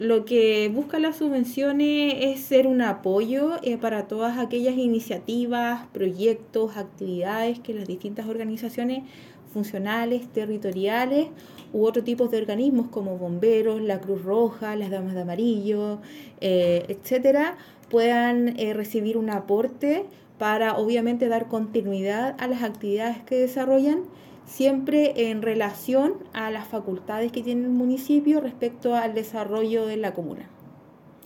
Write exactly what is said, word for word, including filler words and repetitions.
Lo que busca las subvenciones es ser un apoyo eh, para todas aquellas iniciativas, proyectos, actividades que las distintas organizaciones funcionales, territoriales u otros tipos de organismos como bomberos, la Cruz Roja, las Damas de Amarillo, eh, etcétera, puedan eh, recibir un aporte para obviamente dar continuidad a las actividades que desarrollan, siempre en relación a las facultades que tiene el municipio respecto al desarrollo de la comuna.